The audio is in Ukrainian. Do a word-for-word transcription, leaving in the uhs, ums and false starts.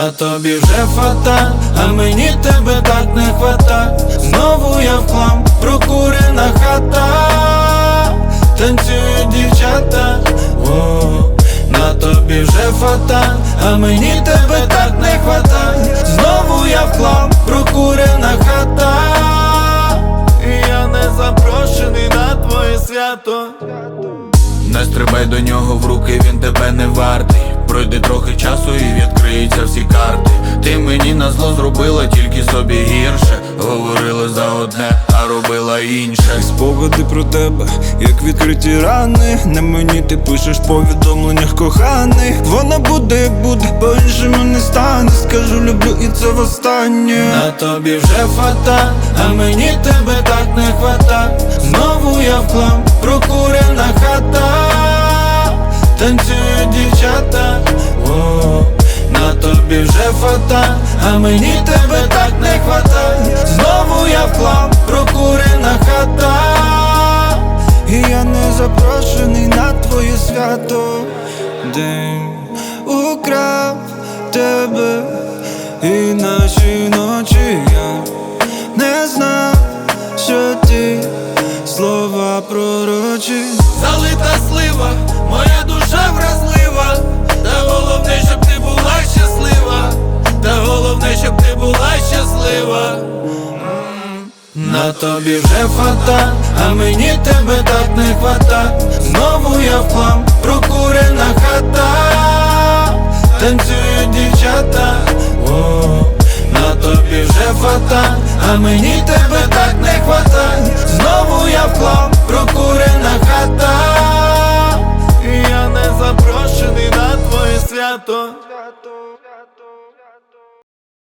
На тобі вже фата, а мені тебе так не хвата. Знову я в хлам, прокурена хата, танцюють дівчата. О, на тобі вже фата, а мені тебе так не хвата. Знову я в хлам, прокурена хата, і я не запрошений на твоє свято. Не стрибай до нього в руки, він тебе не вартий. Пройде трохи часу і відкриються всі карти. Ти мені назло зробила тільки собі гірше. Говорила за одне, а робила інше. Спогади про тебе, як відкриті рани. На мені ти пишеш в повідомленнях коханий. Вона буде, як буде, по-іншому не стане. Скажу люблю і це востаннє. На тобі вже фата, а мені тебе так не хвата. Знову я в хлам, прокурена хата, танцюють дівчата. О, на тобі вже фата, а мені тебе так не хвата. Знову я в хлам, прокурена хата, і я не запрошений на твоє свято. День украв тебе, і наші ночі я не знав, що ті слова пророчі. залита слива, моя душа вразлива. Та головне, щоб ти була щаслива. Та головне, щоб ти була щаслива. На тобі вже фата, а мені тебе так не хвата. Знову я в хлам, прокурена хата, танцюють дівчата. О, на тобі вже фата, а мені тебе так не хвата. Знову я в хлам, прокурена хата, і я не запрошений на твоє свято.